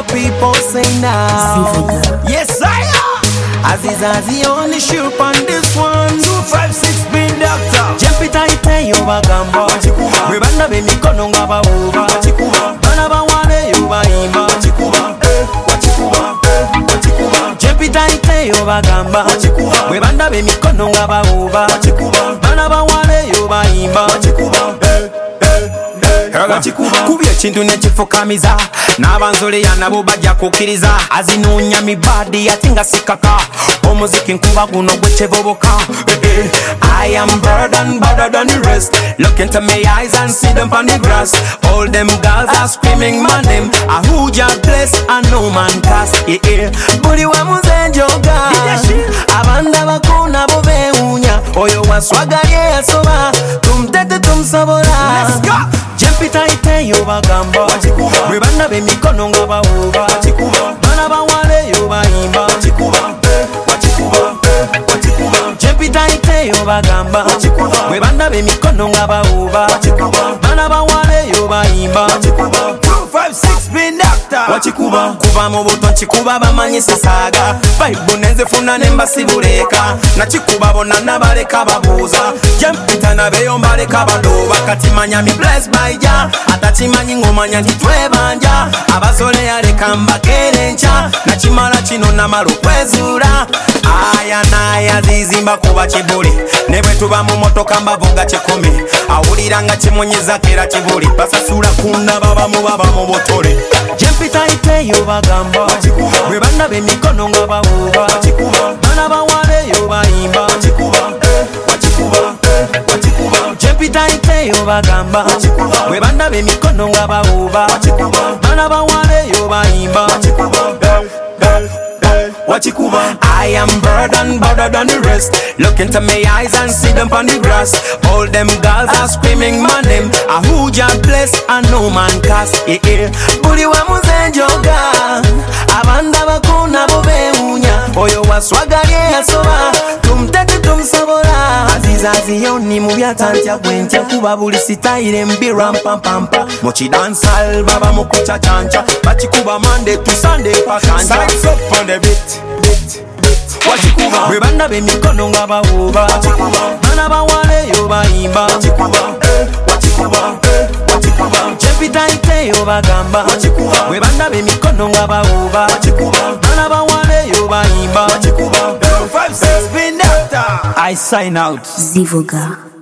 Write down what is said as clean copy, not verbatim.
the people say now. Yes, I am. Azizazi only shoot on this one. 256 bin doctor. Jempita ite yo bagamba. Webanda be mikono nga babuba. Bana bawale yo bayimba. Jempita ite yo bagamba. Webanda be mikono nga babuba. Bana bawale yo bayimba. Kubi ekintu nekifukamiza n'abanzoleya nabo bajja kukkiriza azinuunya mibadi ate nga sikaka omuziki nkuba guno gwekivubuka. I am burdened better than the rest. Look into my eyes and see them on the grass. All them girls are screaming my name. I who just bless and no man cast. Buri wa muzenjoga abanda bakuna bo bewunya oyo waswaga ye asoba tumtete tumsobola. Let's go. Jempita ite yo bagamba. Webanda be mikono nga babuba. Bana bawale yo bayimba. Jempita ite yo bagamba. Webanda be mikono nga babuba. Bana bawale yo bayimba. 256 bin doctor. Wachikuba kuba mu buto chikuba bamanyisa saga. Bible nenze funa nemba sibuleka. Na chikuba bona nabaleka babuza. Jempita na beyo mbaleka badoba. Kati manya mi blessed by ja. Atachimanyi ngomanya ntitwebanja. Abasole yaleka mbakerencha. Na chimala chino na malu kwezura. Aya naya zizimba kuba chibuli. Nebwe tuba mu motoka mbavuga chikumi. Awuliranga chimunyeza kera chibuli. Basasula kuna baba mu botole. Jempita ite yo bagamba. Webanda be mikono nga babuba. Bana bawale yo bayimba. Jempita ite yo bagamba. Webanda be mikono nga babuba. Bana bawale yo bayimba. I am burdened better than the rest. Look into my eyes and see them on the grass. All them girls are screaming my name. I who just bless and no man cast. Buri wa muzenjoga abanda bakuna bo bewunya oyo waswaga ye asoba tumtete tumsobola. Azizazi yoni mu byatantya gwentya kuba buli sitayire mbira mpampampa mochi dancehall baba mu kuchachancha bachikuba Monday to Sunday pakanja. Sides up on the beat. Wachikuba webanda be mikono nga babuba. Bana bawale yo bayimba. Jempita ite yo bagamba. Webanda be mikono nga babuba. Bana bawale yo bayimba. 256 bin doctor. I sign out. Zivoga.